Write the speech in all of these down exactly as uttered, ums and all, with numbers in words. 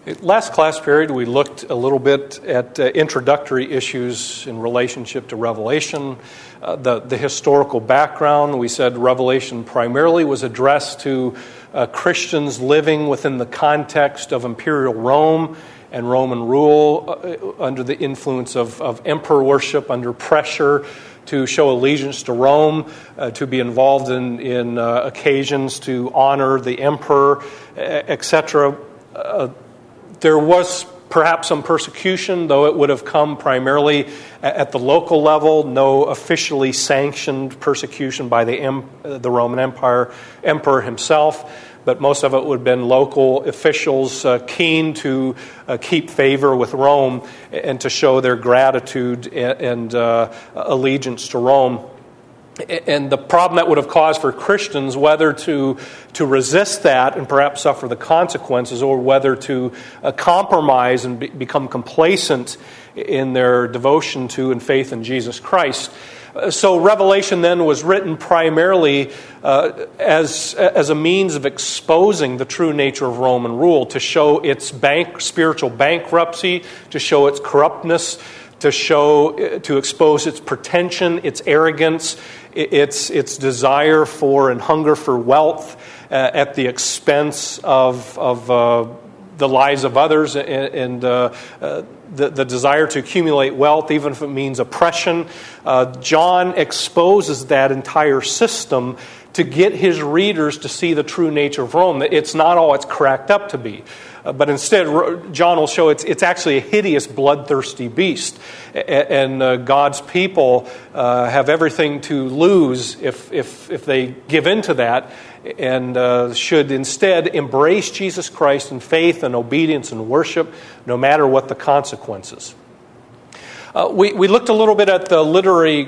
Last class period, we looked a little bit at uh, introductory issues in relationship to Revelation, uh, the, the historical background. We said Revelation primarily was addressed to uh, Christians living within the context of imperial Rome and Roman rule uh, under the influence of, of emperor worship, under pressure to show allegiance to Rome, uh, to be involved in, in uh, occasions to honor the emperor, et cetera. Uh, There was perhaps some persecution, though it would have come primarily at the local level. No officially sanctioned persecution by the the Roman Empire emperor himself, but most of it would have been local officials uh, keen to uh, keep favor with Rome and to show their gratitude and, and uh, allegiance to Rome. And the problem that would have caused for Christians, whether to to resist that and perhaps suffer the consequences, or whether to uh, compromise and be, become complacent in their devotion to and faith in Jesus Christ. Uh, so Revelation then was written primarily uh, as as a means of exposing the true nature of Roman rule, to show its bank spiritual bankruptcy, to show its corruptness, to show, to expose its pretension, its arrogance, its its desire for and hunger for wealth uh, at the expense of of uh, the lives of others, and, and uh, uh, the, the desire to accumulate wealth, even if it means oppression. Uh, John exposes that entire system to get his readers to see the true nature of Rome. It's not all it's cracked up to be. Uh, but instead, John will show it's it's actually a hideous, bloodthirsty beast. And uh, God's people uh, have everything to lose if, if, if they give in to that, and uh, should instead embrace Jesus Christ in faith and obedience and worship, no matter what the consequences. Uh, we, we looked a little bit at the literary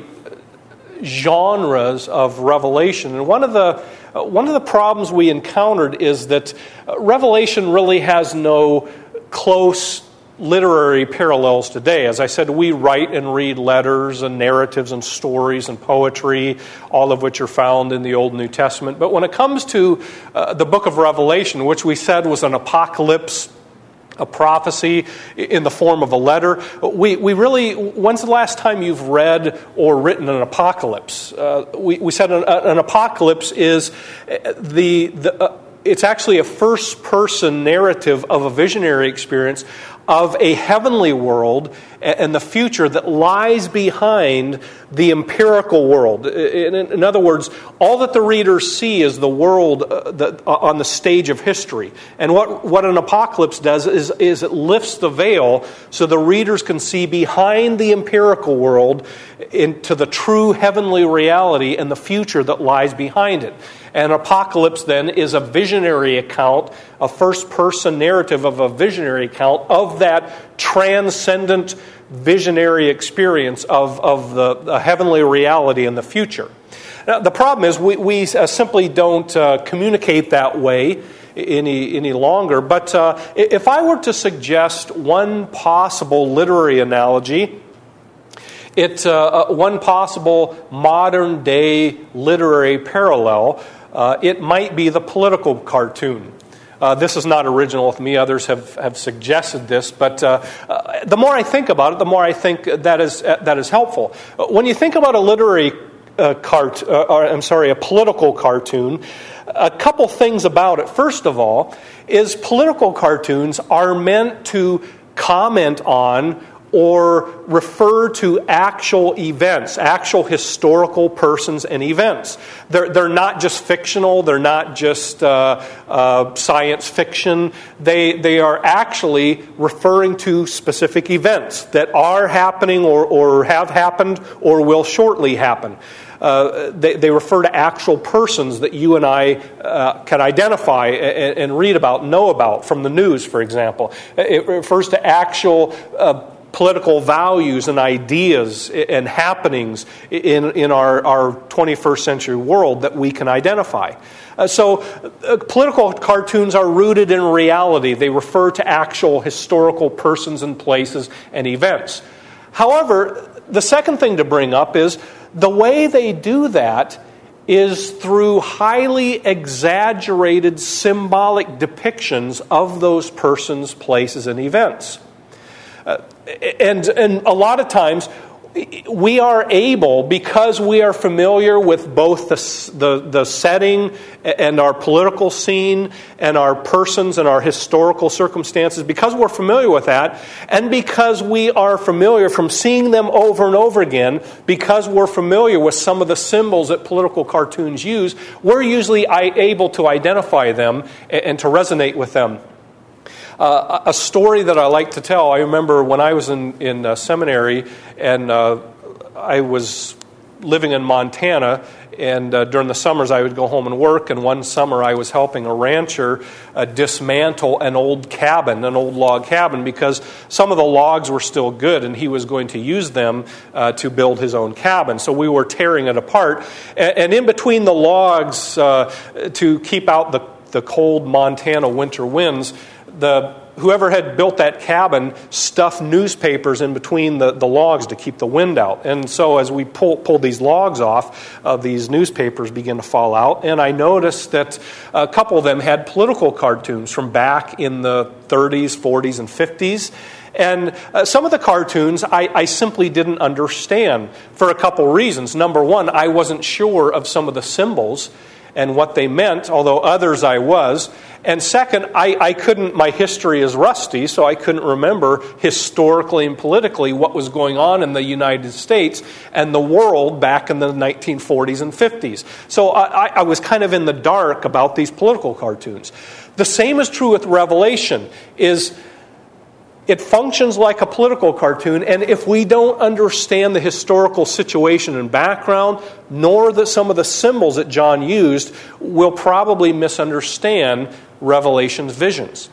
genres of Revelation, and one of the uh, one of the problems we encountered is that uh, Revelation really has no close literary parallels today. As I said, we write and read letters and narratives and stories and poetry, all of which are found in the Old and New Testament. But when it comes to uh, the book of Revelation, which we said was an apocalypse, a prophecy in the form of a letter, we we really, when's the last time you've read or written an apocalypse? Uh, we, we said an, an apocalypse is the, the uh, it's actually a first-person narrative of a visionary experience of a heavenly world and the future that lies behind the empirical world. In other words, all that the readers see is the world on the stage of history. And what, what an apocalypse does is, is it lifts the veil so the readers can see behind the empirical world into the true heavenly reality and the future that lies behind it. And apocalypse then is a visionary account, a first-person narrative of a visionary account of that transcendent visionary experience of, of the, the heavenly reality in the future. Now, the problem is we, we uh, simply don't uh, communicate that way any, any longer. But uh, if I were to suggest one possible literary analogy, it uh, one possible modern-day literary parallel, Uh, it might be the political cartoon. Uh, this is not original with me. Others have, have suggested this. But uh, uh, the more I think about it, the more I think that is uh, that is helpful. When you think about a literary uh, cart, uh, or, I'm sorry, a political cartoon, a couple things about it. First of all, is political cartoons are meant to comment on or refer to actual events, actual historical persons and events. They're, they're not just fictional, they're not just uh, uh, science fiction. They, they are actually referring to specific events that are happening or, or have happened or will shortly happen. Uh, they, they refer to actual persons that you and I uh, can identify and, and read about, know about from the news, for example. It refers to actual uh, political values and ideas and happenings in, in our, our twenty-first century world that we can identify. Uh, so uh, political cartoons are rooted in reality. They refer to actual historical persons and places and events. However, the second thing to bring up is the way they do that is through highly exaggerated symbolic depictions of those persons, places, and events. Uh, and, and a lot of times, we are able, because we are familiar with both the, the, the setting and our political scene and our persons and our historical circumstances, because we're familiar with that, and because we are familiar from seeing them over and over again, because we're familiar with some of the symbols that political cartoons use, we're usually able to identify them and to resonate with them. Uh, a story that I like to tell, I remember when I was in, in uh, seminary, and uh, I was living in Montana, and uh, during the summers I would go home and work, and one summer I was helping a rancher uh, dismantle an old cabin, an old log cabin, because some of the logs were still good, and he was going to use them uh, to build his own cabin. So we were tearing it apart, and, and in between the logs, uh, to keep out the, the cold Montana winter winds, the whoever had built that cabin stuffed newspapers in between the, the logs to keep the wind out. And so as we pull, pulled these logs off, uh, these newspapers began to fall out. And I noticed that a couple of them had political cartoons from back in the thirties, forties, and fifties. And uh, some of the cartoons I, I simply didn't understand for a couple reasons. Number one, I wasn't sure of some of the symbols and what they meant, although others I was. And second, I, I couldn't, my history is rusty, so I couldn't remember historically and politically what was going on in the United States and the world back in the nineteen forties and fifties. So I, I was kind of in the dark about these political cartoons. The same is true with Revelation, is it functions like a political cartoon, and if we don't understand the historical situation and background, nor the, some of the symbols that John used, we'll probably misunderstand Revelation's visions.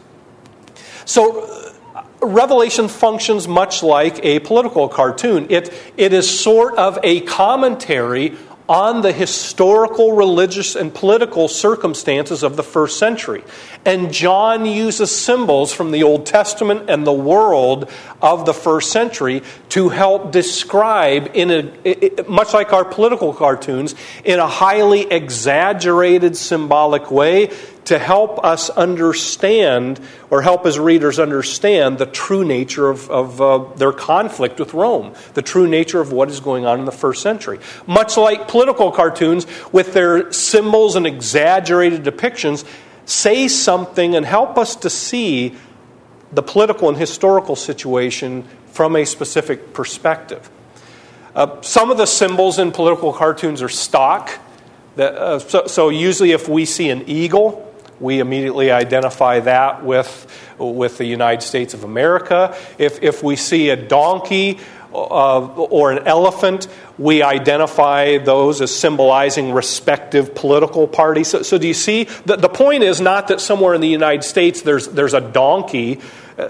So, Revelation functions much like a political cartoon. It, it is sort of a commentary on the historical, religious, and political circumstances of the first century. And John uses symbols from the Old Testament and the world of the first century to help describe, in a, much like our political cartoons, in a highly exaggerated symbolic way, to help us understand, or help his readers understand, the true nature of, of uh, their conflict with Rome, the true nature of what is going on in the first century. Much like political cartoons, with their symbols and exaggerated depictions, say something and help us to see the political and historical situation from a specific perspective. Uh, some of the symbols in political cartoons are stock. That, uh, so, so usually if we see an eagle, we immediately identify that with, with the United States of America. If, if we see a donkey uh, or an elephant, we identify those as symbolizing respective political parties. So, so do you see? The, the point is not that somewhere in the United States there's, there's a donkey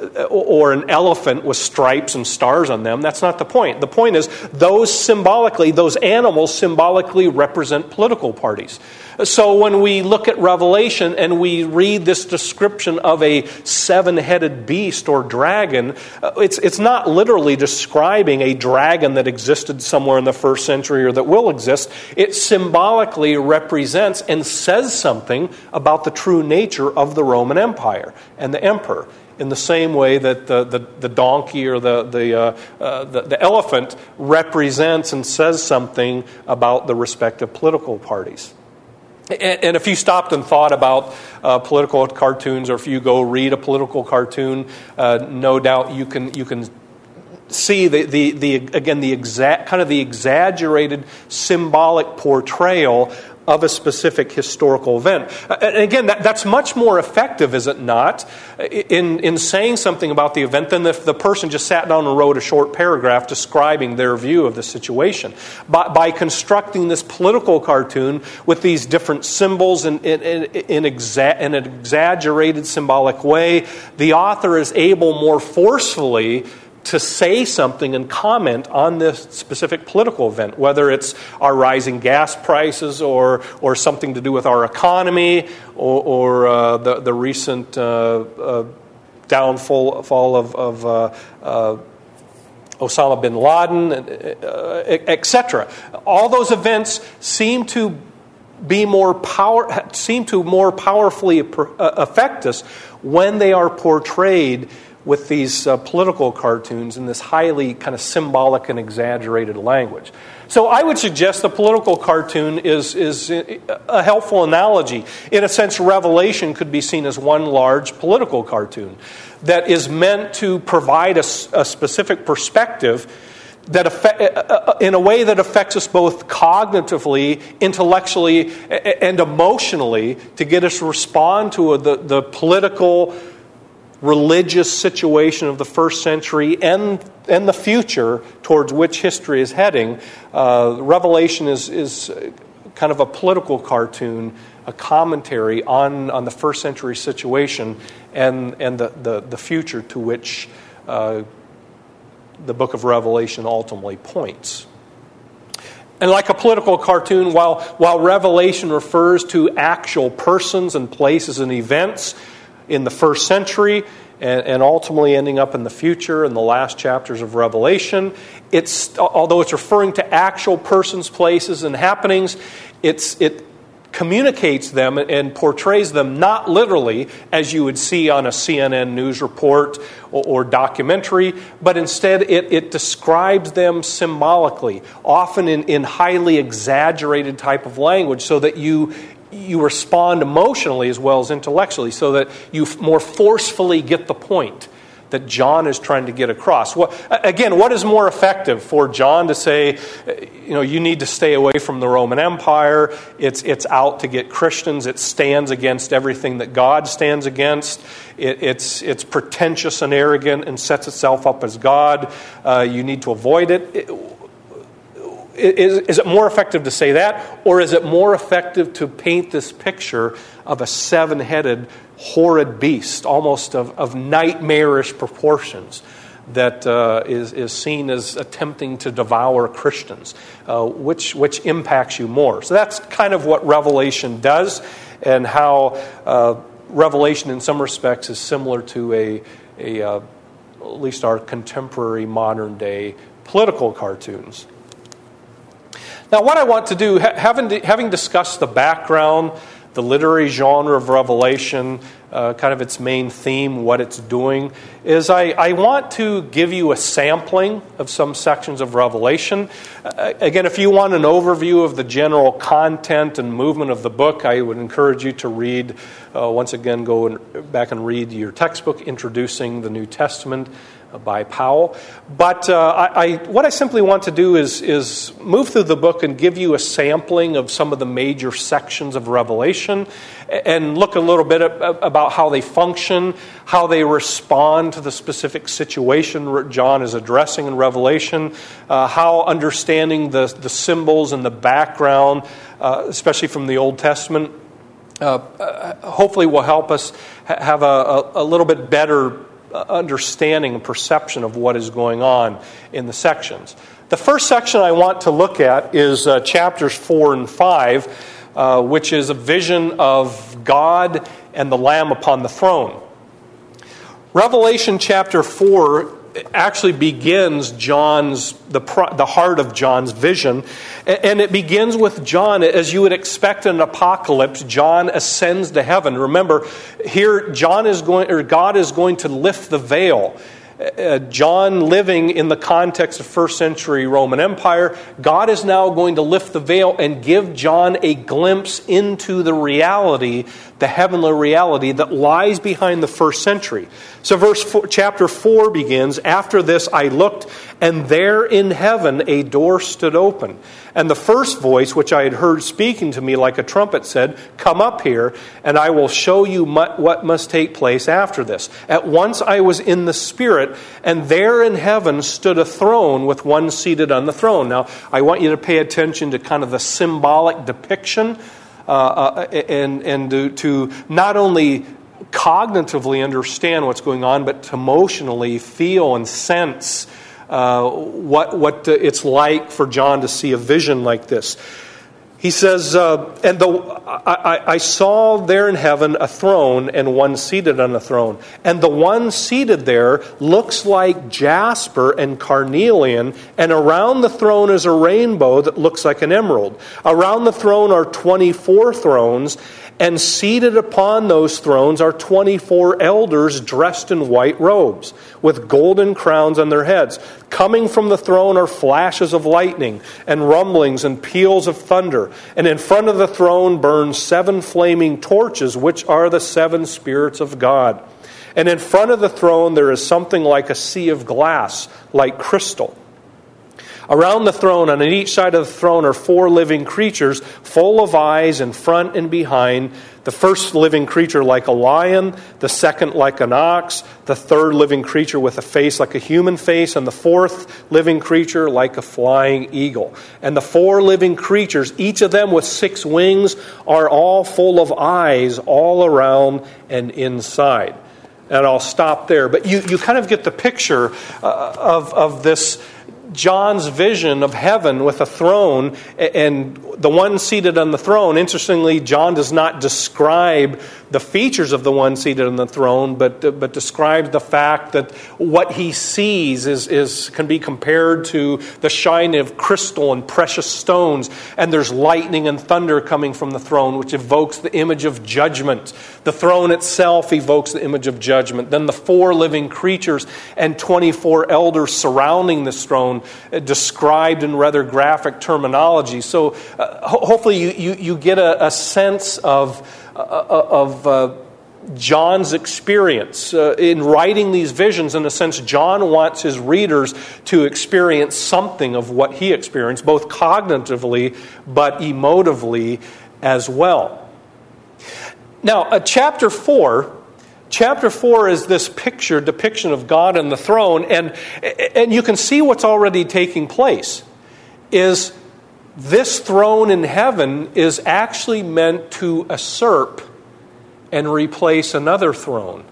or an elephant with stripes and stars on them. That's not the point. The point is those symbolically, those animals symbolically represent political parties. So when we look at Revelation and we read this description of a seven-headed beast or dragon, it's, it's not literally describing a dragon that existed somewhere in the first century or that will exist. It symbolically represents and says something about the true nature of the Roman Empire and the emperor, in the same way that the, the, the donkey or the, the, uh, uh, the, the elephant represents and says something about the respective political parties. And, and if you stopped and thought about uh, political cartoons, or if you go read a political cartoon, uh, no doubt you can you can see the, the, the again the exact kind of the exaggerated symbolic portrayal of a specific historical event. And again, that, that's much more effective, is it not, in, in saying something about the event than if the person just sat down and wrote a short paragraph describing their view of the situation. By, by constructing this political cartoon with these different symbols in, in, in, exa- in an exaggerated symbolic way, the author is able more forcefully to say something and comment on this specific political event, whether it's our rising gas prices or or something to do with our economy or, or uh, the, the recent uh, uh, downfall fall of, of uh, uh, Osama bin Laden, uh, et cetera. All those events seem to be more power, seem to more powerfully affect us when they are portrayed with these uh, political cartoons in this highly kind of symbolic and exaggerated language. So I would suggest the political cartoon is, is a helpful analogy. In a sense, Revelation could be seen as one large political cartoon that is meant to provide a, a specific perspective that affect, in a way that affects us both cognitively, intellectually, and emotionally, to get us to respond to a, the, the political, religious situation of the first century and and the future towards which history is heading. Uh, Revelation is is kind of a political cartoon, a commentary on, on the first century situation and and the, the, the future to which uh, the book of Revelation ultimately points. And like a political cartoon, while while Revelation refers to actual persons and places and events in the first century, and, and ultimately ending up in the future in the last chapters of Revelation, it's although it's referring to actual persons, places, and happenings, it's it communicates them and portrays them not literally as you would see on a C N N news report or, or documentary, but instead it, it describes them symbolically, often in, in highly exaggerated type of language, so that you you respond emotionally as well as intellectually, so that you more forcefully get the point that John is trying to get across. What, again, what is more effective for John to say, you know, you need to stay away from the Roman Empire, it's it's out to get Christians, it stands against everything that God stands against, it, it's it's pretentious and arrogant and sets itself up as God, uh, you need to avoid it. it Is, is it more effective to say that, or is it more effective to paint this picture of a seven-headed, horrid beast, almost of, of nightmarish proportions, that uh, is, is seen as attempting to devour Christians? Uh, which, which impacts you more? So that's kind of what Revelation does, and how uh, Revelation in some respects is similar to a, a uh, at least our contemporary modern-day political cartoons. Now, what I want to do, having, having discussed the background, the literary genre of Revelation, uh, kind of its main theme, what it's doing, is I, I want to give you a sampling of some sections of Revelation. Uh, again, if you want an overview of the general content and movement of the book, I would encourage you to read, uh, once again, go and, back and read your textbook, Introducing the New Testament, by Powell. But uh, I, I, what I simply want to do is, is move through the book and give you a sampling of some of the major sections of Revelation and look a little bit about how they function, how they respond to the specific situation John is addressing in Revelation, uh, how understanding the, the symbols and the background, uh, especially from the Old Testament, uh, hopefully will help us have a, a, a little bit better understanding and perception of what is going on in the sections. The first section I want to look at is uh, chapters four and five, uh, which is a vision of God and the Lamb upon the throne. Revelation chapter four actually begins John's the the heart of John's vision, and it begins with John, as you would expect in an apocalypse. John ascends to heaven. Remember, here John is going, or God is going to lift the veil. Uh, John, living in the context of first century Roman Empire, God is now going to lift the veil and give John a glimpse into the reality, the heavenly reality that lies behind the first century. So verse four, chapter four begins, "After this I looked, and there in heaven a door stood open. And the first voice which I had heard speaking to me like a trumpet said, 'Come up here, and I will show you what must take place after this.' At once I was in the Spirit, and there in heaven stood a throne with one seated on the throne." Now, I want you to pay attention to kind of the symbolic depiction uh, uh, and, and to, to not only cognitively understand what's going on, but to emotionally feel and sense uh, what what it's like for John to see a vision like this. He says, uh, and the, I, I saw there in heaven a throne and one seated on the throne. And the one seated there looks like jasper and carnelian, and around the throne is a rainbow that looks like an emerald. Around the throne are twenty-four thrones, and seated upon those thrones are twenty-four elders dressed in white robes, with golden crowns on their heads. Coming from the throne are flashes of lightning, and rumblings and peals of thunder. And in front of the throne burn seven flaming torches, which are the seven spirits of God. And in front of the throne there is something like a sea of glass, like crystal. Around the throne, and on each side of the throne, are four living creatures, full of eyes in front and behind. The first living creature like a lion, the second like an ox, the third living creature with a face like a human face, and the fourth living creature like a flying eagle. And the four living creatures, each of them with six wings, are all full of eyes all around and inside. And I'll stop there. But you, you kind of get the picture uh, of, of this John's vision of heaven with a throne and the one seated on the throne. Interestingly, John does not describe the features of the one seated on the throne, but but describes the fact that what he sees is, is can be compared to the shine of crystal and precious stones. And there's lightning and thunder coming from the throne, which evokes the image of judgment. The throne itself evokes the image of judgment. Then the four living creatures and twenty-four elders surrounding this throne, described in rather graphic terminology. So uh, ho- hopefully you, you, you get a, a sense of, uh, of uh, John's experience. Uh, in writing these visions, in a sense, John wants his readers to experience something of what he experienced, both cognitively but emotively as well. Now, uh, chapter four... Chapter four is this picture, depiction of God on the throne, and, and you can see what's already taking place. Is this throne in heaven is actually meant to usurp and replace another throne.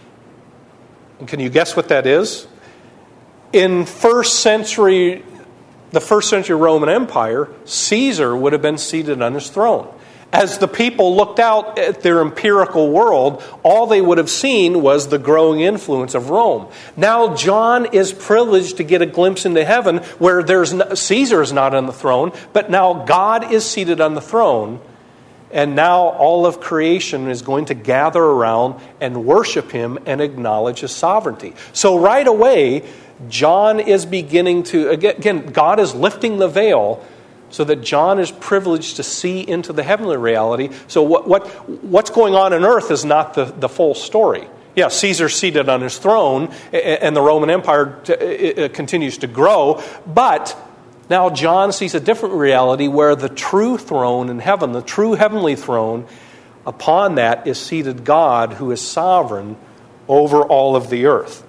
And can you guess what that is? In first century, the first century Roman Empire, Caesar would have been seated on his throne. As the people looked out at their empirical world, all they would have seen was the growing influence of Rome. Now John is privileged to get a glimpse into heaven where there's no, Caesar is not on the throne, but now God is seated on the throne, and now all of creation is going to gather around and worship him and acknowledge his sovereignty. So right away, John is beginning to, again, God is lifting the veil so that John is privileged to see into the heavenly reality. So what, what what's going on on earth is not the, the full story. Yeah, Caesar's seated on his throne, and the Roman Empire t- continues to grow, but now John sees a different reality where the true throne in heaven, the true heavenly throne, upon that is seated God who is sovereign over all of the earth.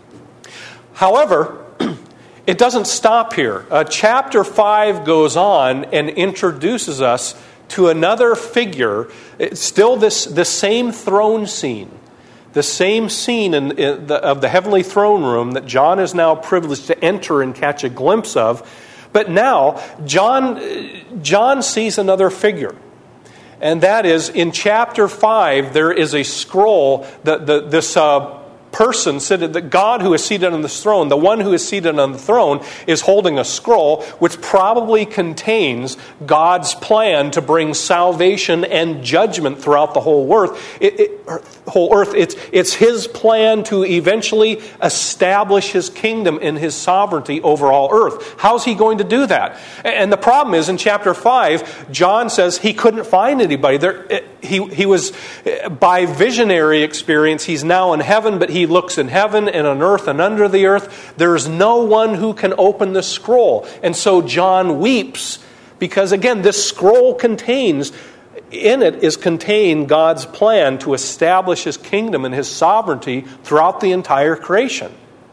However, it doesn't stop here. Uh, chapter five goes on and introduces us to another figure. It's still this, this same throne scene. The same scene in, in the, of the heavenly throne room that John is now privileged to enter and catch a glimpse of. But now, John, John sees another figure. And that is, in chapter five, there is a scroll, that the, this uh, person, seated, the God who is seated on the throne, the one who is seated on the throne, is holding a scroll which probably contains God's plan to bring salvation and judgment throughout the whole earth. It, it, whole earth. It's, it's His plan to eventually establish His kingdom and His sovereignty over all earth. How's He going to do that? And the problem is, in chapter five, John says he couldn't find anybody. There, he, he was, by visionary experience, he's now in heaven, but he looks in heaven and on earth and under the earth. There's no one who can open the scroll. And so John weeps because, again, this scroll contains, in it is contained God's plan to establish His kingdom and His sovereignty throughout the entire creation.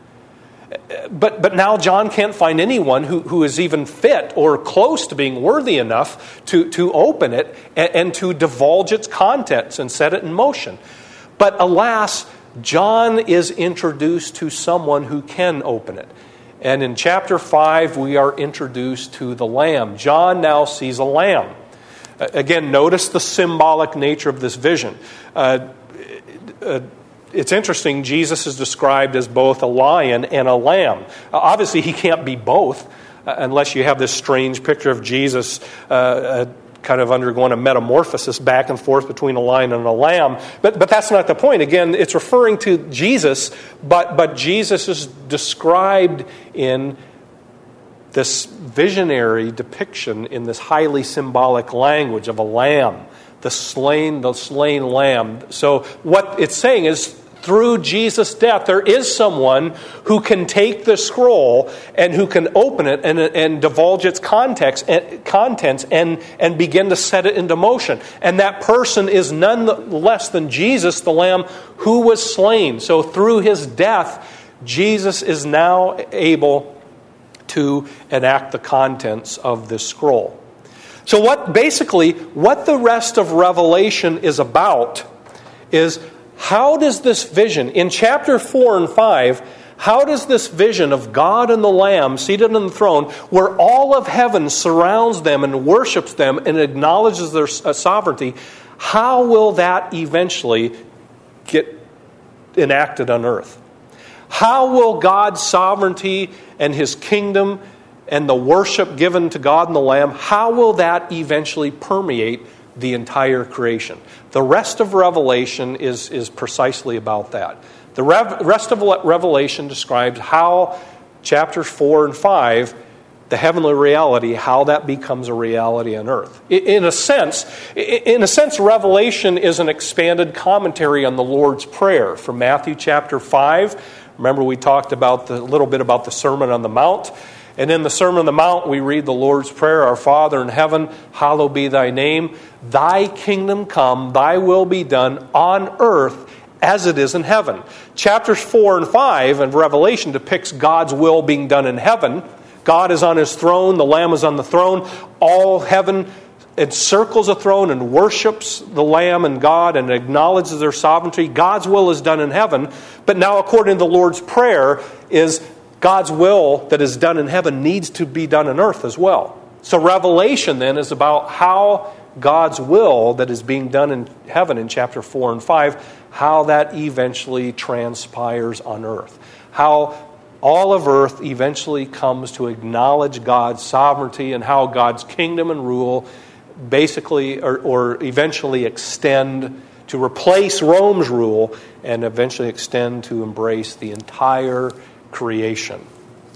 But but now John can't find anyone who, who is even fit or close to being worthy enough to, to open it and, and to divulge its contents and set it in motion. But alas, John is introduced to someone who can open it. And in chapter five, we are introduced to the Lamb. John now sees a lamb. Uh, again, notice the symbolic nature of this vision. Uh, uh, it's interesting, Jesus is described as both a lion and a lamb. Uh, obviously, he can't be both uh, unless you have this strange picture of Jesus uh, uh, kind of undergoing a metamorphosis back and forth between a lion and a lamb. But but that's not the point. Again, it's referring to Jesus, but but Jesus is described in this visionary depiction in this highly symbolic language of a lamb, the slain, the slain lamb. So what it's saying is, through Jesus' death, there is someone who can take the scroll and who can open it and, and divulge its context, contents and, and begin to set it into motion. And that person is none less than Jesus, the Lamb, who was slain. So through his death, Jesus is now able to enact the contents of this scroll. So what basically, what the rest of Revelation is about is, how does this vision, in chapter four and five, how does this vision of God and the Lamb seated on the throne, where all of heaven surrounds them and worships them and acknowledges their sovereignty, how will that eventually get enacted on earth? How will God's sovereignty and his kingdom and the worship given to God and the Lamb, how will that eventually permeate the entire creation? The rest of Revelation is, is precisely about that. The rev, rest of Revelation describes how chapters four and five, the heavenly reality, how that becomes a reality on earth. In a sense, in a sense, Revelation is an expanded commentary on the Lord's Prayer from Matthew chapter five. Remember, we talked about the, a little bit about the Sermon on the Mount. And in the Sermon on the Mount, we read the Lord's Prayer, Our Father in heaven, hallowed be thy name. Thy kingdom come, thy will be done on earth as it is in heaven. Chapters four and five of Revelation depicts God's will being done in heaven. God is on his throne, the Lamb is on the throne. All heaven encircles the throne and worships the Lamb and God and acknowledges their sovereignty. God's will is done in heaven. But now, according to the Lord's Prayer, is God's will that is done in heaven needs to be done on earth as well. So Revelation then is about how God's will that is being done in heaven in chapter four and five, how that eventually transpires on earth. How all of earth eventually comes to acknowledge God's sovereignty and how God's kingdom and rule basically or, or eventually extend to replace Rome's rule and eventually extend to embrace the entire creation.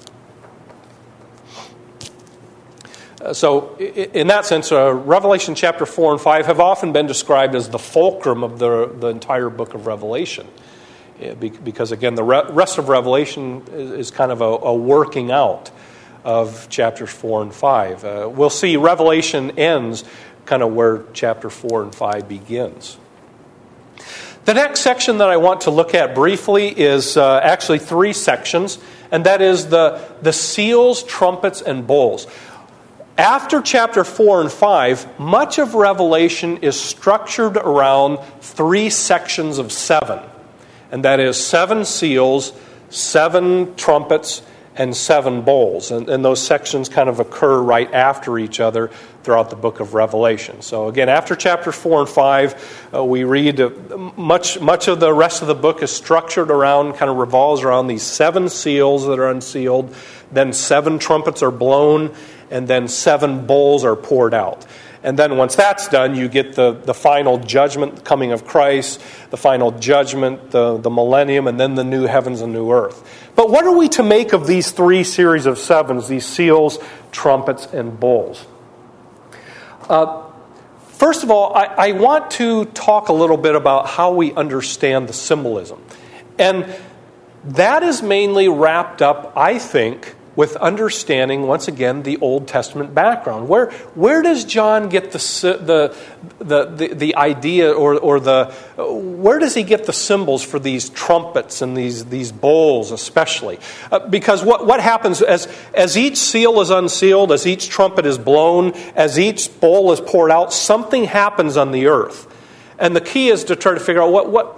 Uh, so, in that sense, uh, Revelation chapter four and five have often been described as the fulcrum of the, the entire book of Revelation. Yeah, because, again, the re- rest of Revelation is, is kind of a, a working out of chapters four and five. Uh, we'll see Revelation ends kind of where chapter four and five begins. The next section that I want to look at briefly is uh, actually three sections, and that is the, the seals, trumpets, and bowls. After chapter four and five, much of Revelation is structured around three sections of seven, and that is seven seals, seven trumpets, and seven bowls. And, and those sections kind of occur right after each other throughout the book of Revelation. So again, after chapter four and five, uh, we read uh, much much of the rest of the book is structured around, kind of revolves around these seven seals that are unsealed, then seven trumpets are blown, and then seven bowls are poured out. And then once that's done, you get the, the final judgment, the coming of Christ, the final judgment, the, the millennium, and then the new heavens and new earth. But what are we to make of these three series of sevens, these seals, trumpets, and bowls? Uh, first of all, I, I want to talk a little bit about how we understand the symbolism. And that is mainly wrapped up, I think, with understanding, once again, the Old Testament background. Where where does John get the the the the, the idea or or the where does he get the symbols for these trumpets and these these bowls especially? Uh, because what what happens as as each seal is unsealed, as each trumpet is blown, as each bowl is poured out, something happens on the earth, and the key is to try to figure out what what.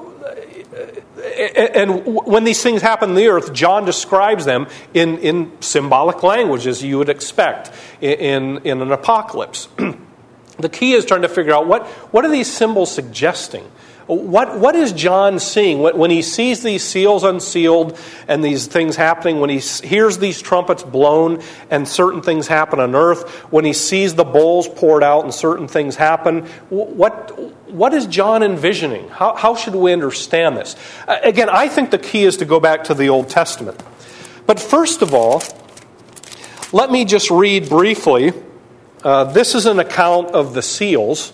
And when these things happen on the earth, John describes them in, in symbolic language, as you would expect in, in an apocalypse. the key is trying to figure out what, what are these symbols suggesting? What What is John seeing when he sees these seals unsealed and these things happening, when he hears these trumpets blown and certain things happen on earth, when he sees the bowls poured out and certain things happen? What What is John envisioning? How, how should we understand this? Again, I think the key is to go back to the Old Testament. But first of all, let me just read briefly. Uh, this is an account of the seals.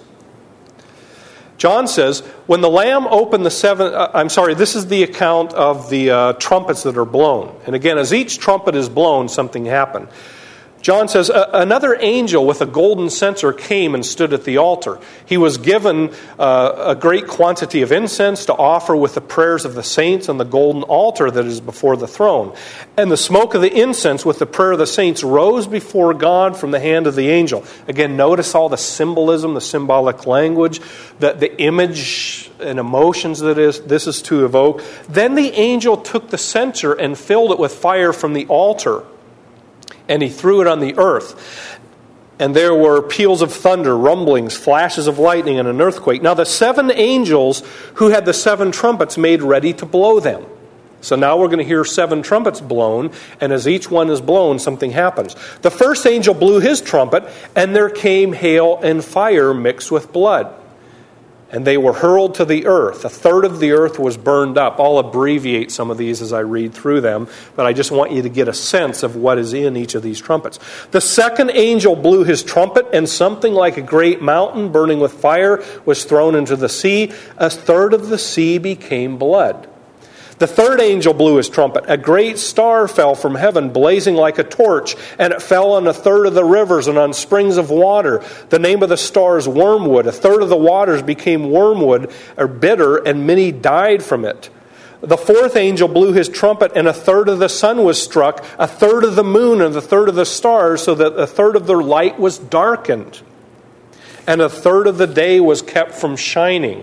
John says, when the Lamb opened the seven, uh, I'm sorry, this is the account of the uh, trumpets that are blown. And again, as each trumpet is blown, something happened. John says, another angel with a golden censer came and stood at the altar. He was given uh, a great quantity of incense to offer with the prayers of the saints on the golden altar that is before the throne. And the smoke of the incense with the prayer of the saints rose before God from the hand of the angel. Again, notice all the symbolism, the symbolic language, the, the image and emotions that is this is to evoke. Then the angel took the censer and filled it with fire from the altar, and he threw it on the earth. And there were peals of thunder, rumblings, flashes of lightning, and an earthquake. Now the seven angels who had the seven trumpets made ready to blow them. So now we're going to hear seven trumpets blown, and as each one is blown, something happens. The first angel blew his trumpet, and there came hail and fire mixed with blood. And they were hurled to the earth. A third of the earth was burned up. I'll abbreviate some of these as I read through them, but I just want you to get a sense of what is in each of these trumpets. The second angel blew his trumpet, and something like a great mountain burning with fire was thrown into the sea. A third of the sea became blood. The third angel blew his trumpet. A great star fell from heaven, blazing like a torch, and it fell on a third of the rivers and on springs of water. The name of the star is wormwood. A third of the waters became wormwood, or bitter, and many died from it. The fourth angel blew his trumpet, and a third of the sun was struck, a third of the moon, and a third of the stars, so that a third of their light was darkened. And a third of the day was kept from shining.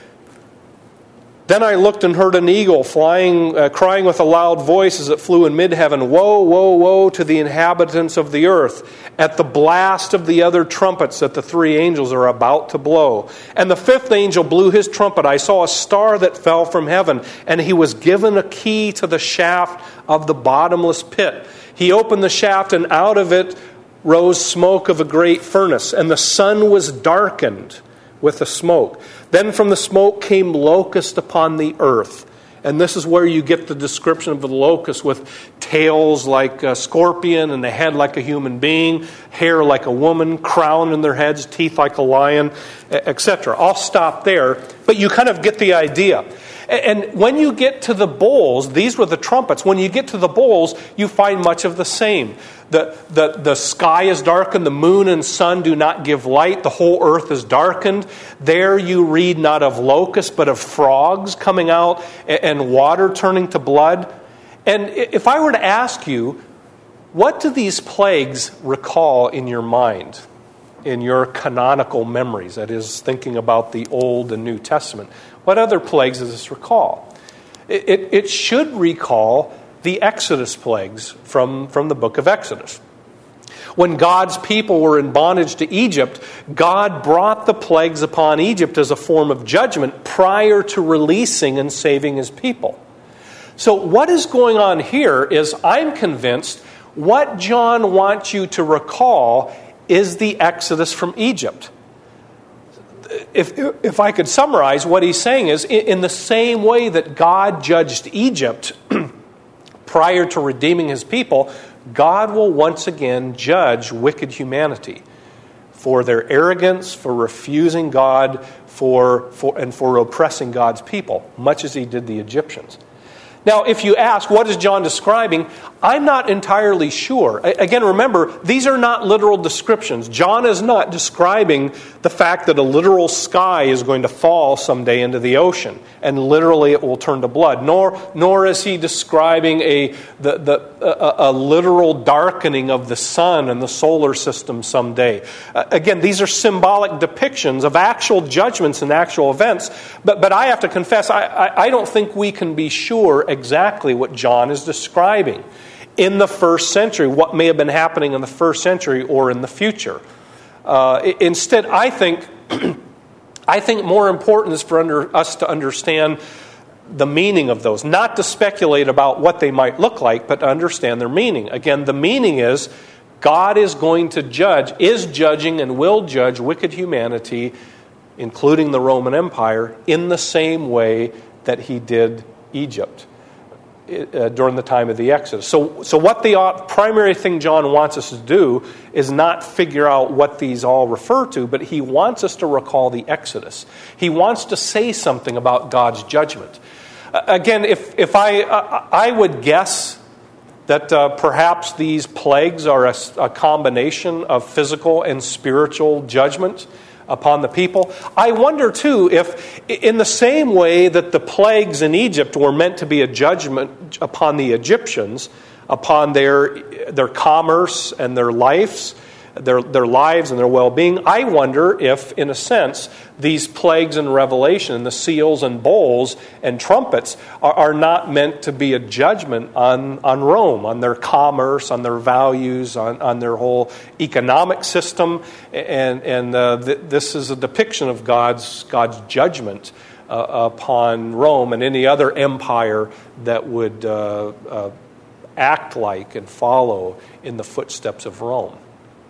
Then I looked and heard an eagle flying, uh, crying with a loud voice as it flew in mid-heaven, "Woe, woe, woe to the inhabitants of the earth, at the blast of the other trumpets that the three angels are about to blow." And the fifth angel blew his trumpet. I saw a star that fell from heaven, and he was given a key to the shaft of the bottomless pit. He opened the shaft, and out of it rose smoke of a great furnace, and the sun was darkened with the smoke. Then from the smoke came locusts upon the earth. And this is where you get the description of the locust, with tails like a scorpion and a head like a human being, hair like a woman, crown in their heads, teeth like a lion, et cetera. I'll stop there, but you kind of get the idea. And when you get to the bowls, these were the trumpets. When you get to the bowls, you find much of the same. The, the, the sky is darkened, the moon and sun do not give light, the whole earth is darkened. There you read not of locusts, but of frogs coming out and water turning to blood. And if I were to ask you, what do these plagues recall in your mind, in your canonical memories, that is, thinking about the Old and New Testament? What other plagues does this recall? It, it, it should recall the Exodus plagues from, from the book of Exodus. When God's people were in bondage to Egypt, God brought the plagues upon Egypt as a form of judgment prior to releasing and saving his people. So what is going on here is, I'm convinced, what John wants you to recall is the Exodus from Egypt. If, if I could summarize, what he's saying is, in the same way that God judged Egypt prior to redeeming his people, God will once again judge wicked humanity for their arrogance, for refusing God, for, for and for oppressing God's people, much as he did the Egyptians. Now, if you ask, what is John describing? I'm not entirely sure. Again, remember, these are not literal descriptions. John is not describing the fact that a literal sky is going to fall someday into the ocean, and literally it will turn to blood. Nor, nor is he describing a, the, the, a, a literal darkening of the sun and the solar system someday. Uh, again, these are symbolic depictions of actual judgments and actual events. But, but I have to confess, I, I, I don't think we can be sure exactly what John is describing in the first century, what may have been happening in the first century or in the future. Uh, instead, I think, I think more important is for under, us to understand the meaning of those, not to speculate about what they might look like, but to understand their meaning. Again, the meaning is God is going to judge, is judging and will judge wicked humanity, including the Roman Empire, in the same way that he did Egypt uh, during the time of the Exodus. So, so what the uh, primary thing John wants us to do is not figure out what these all refer to, but he wants us to recall the Exodus. He wants to say something about God's judgment. Uh, again, if, if I, uh, I would guess that uh, perhaps these plagues are a, a combination of physical and spiritual judgment upon the people. I wonder, too, if in the same way that the plagues in Egypt were meant to be a judgment upon the Egyptians, upon their their commerce and their lives, their, their lives and their well-being, I wonder if, in a sense, these plagues in Revelation, the seals and bowls and trumpets, are, are not meant to be a judgment on, on Rome, on their commerce, on their values, on, on their whole economic system. And, and uh, th- this is a depiction of God's, God's judgment uh, upon Rome and any other empire that would uh, uh, act like and follow in the footsteps of Rome.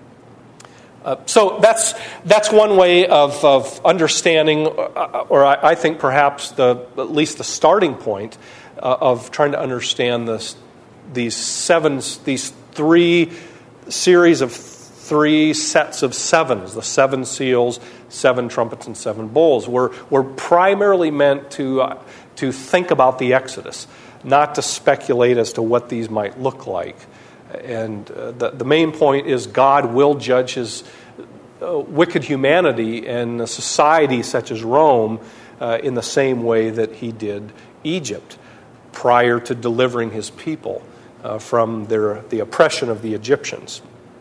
Uh, so that's that's one way of, of understanding, uh, or I, I think perhaps the at least the starting point uh, of trying to understand this, these seven, these three series of three sets of sevens, the seven seals, seven trumpets, and seven bowls. We're we're primarily meant to uh, to think about the Exodus, not to speculate as to what these might look like. And uh, the, the main point is God will judge his uh, wicked humanity and a society such as Rome uh, in the same way that he did Egypt prior to delivering his people uh, from their, the oppression of the Egyptians.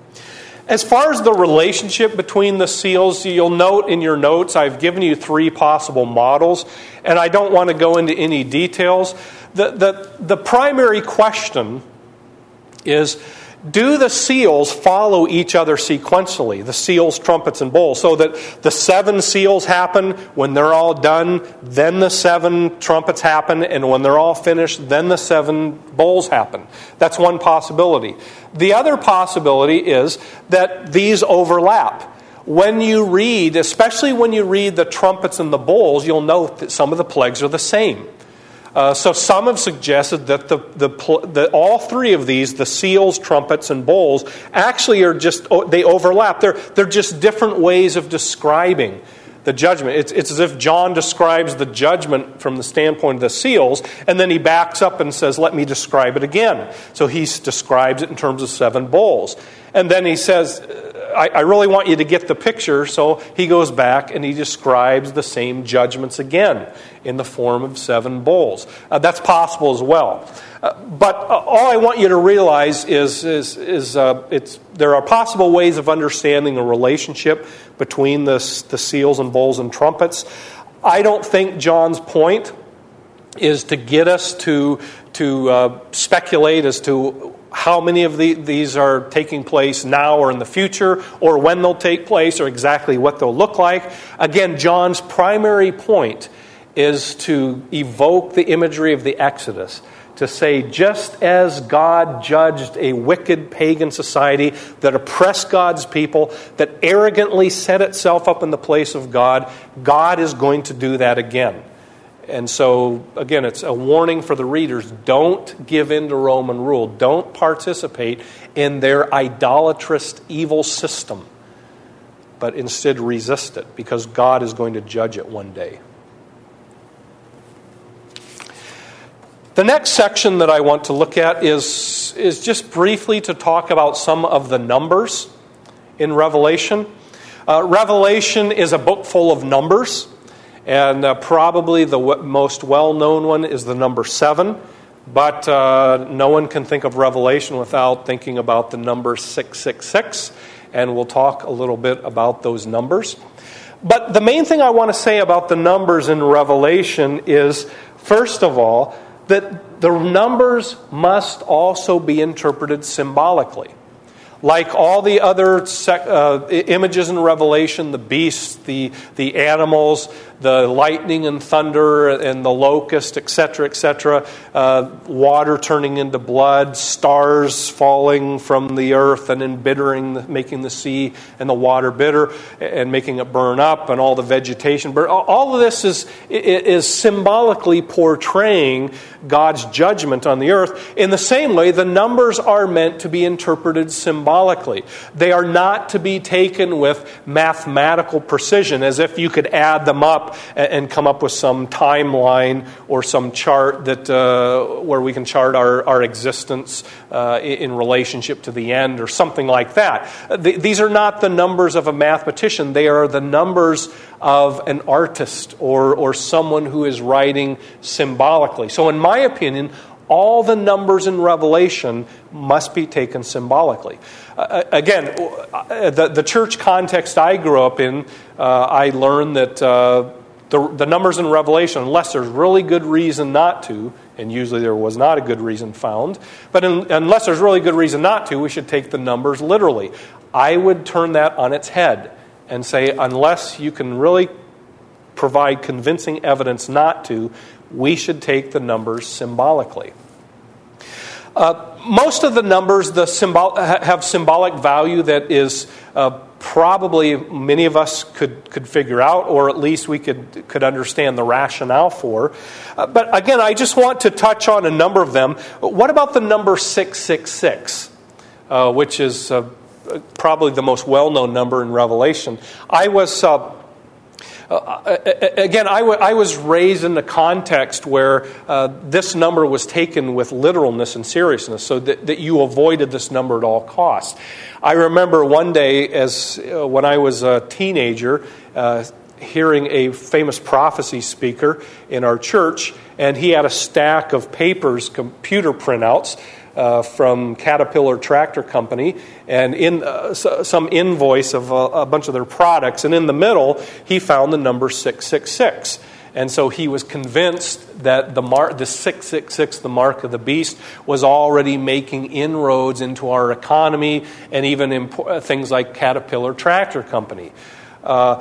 As far as the relationship between the seals, you'll note in your notes I've given you three possible models, and I don't want to go into any details. The, the, the primary question is, do the seals follow each other sequentially, the seals, trumpets, and bowls, so that the seven seals happen, when they're all done, then the seven trumpets happen, and when they're all finished, then the seven bowls happen? That's one possibility. The other possibility is that these overlap. When you read, especially when you read the trumpets and the bowls, you'll note that some of the plagues are the same. Uh, so some have suggested that the, the, the all three of these, the seals, trumpets, and bowls, actually are just, they overlap. They're, they're just different ways of describing the judgment. It's, it's as if John describes the judgment from the standpoint of the seals, and then he backs up and says, let me describe it again. So he describes it in terms of seven bowls. And then he says, I, I really want you to get the picture, so he goes back and he describes the same judgments again in the form of seven bowls. Uh, that's possible as well. Uh, but uh, all I want you to realize is, is, is uh, it's, there are possible ways of understanding a relationship between the, the seals and bowls and trumpets. I don't think John's point is to get us to, to uh, speculate as to how many of the, these are taking place now or in the future, or when they'll take place, or exactly what they'll look like. Again, John's primary point is to evoke the imagery of the Exodus, to say just as God judged a wicked pagan society that oppressed God's people, that arrogantly set itself up in the place of God, God is going to do that again. And so, again, it's a warning for the readers. Don't give in to Roman rule. Don't participate in their idolatrous evil system, but instead resist it, because God is going to judge it one day. The next section that I want to look at is, is just briefly to talk about some of the numbers in Revelation. Uh, Revelation is a book full of numbers. And uh, probably the w- most well-known one is the number seven. But uh, no one can think of Revelation without thinking about the number six six six. And we'll talk a little bit about those numbers. But the main thing I want to say about the numbers in Revelation is, first of all, that the numbers must also be interpreted symbolically. Like all the other sec, uh, images in Revelation, the beasts, the, the animals, the lightning and thunder and the locust, et cetera, et cetera, uh, water turning into blood, stars falling from the earth and embittering, making the sea and the water bitter and making it burn up, and all the vegetation. But all of this is, is symbolically portraying God's judgment on the earth. In the same way, the numbers are meant to be interpreted symbolically. They are not to be taken with mathematical precision, as if you could add them up and come up with some timeline or some chart that uh, where we can chart our, our existence uh, in relationship to the end or something like that. These are not the numbers of a mathematician. They are the numbers of an artist or, or someone who is writing symbolically. So in my opinion, all the numbers in Revelation must be taken symbolically. Uh, again, the, the church context I grew up in, uh, I learned that uh, the, the numbers in Revelation, unless there's really good reason not to, and usually there was not a good reason found, but in, unless there's really good reason not to, we should take the numbers literally. I would turn that on its head and say, unless you can really provide convincing evidence not to, we should take the numbers symbolically. Uh, most of the numbers the symbol, have symbolic value that is uh, probably many of us could, could figure out, or at least we could, could understand the rationale for. Uh, but again, I just want to touch on a number of them. What about the number six six six, uh, which is uh, probably the most well-known number in Revelation? I was... Uh, Uh, again, I, w- I was raised in a context where uh, this number was taken with literalness and seriousness, so that, that you avoided this number at all costs. I remember one day, as uh, when I was a teenager, uh, hearing a famous prophecy speaker in our church, and he had a stack of papers, computer printouts, Uh, from Caterpillar Tractor Company, and in uh, some invoice of a, a bunch of their products. And in the middle, he found the number six six six. And so he was convinced that the mark, the six six six, the mark of the beast, was already making inroads into our economy and even impo- things like Caterpillar Tractor Company. Uh,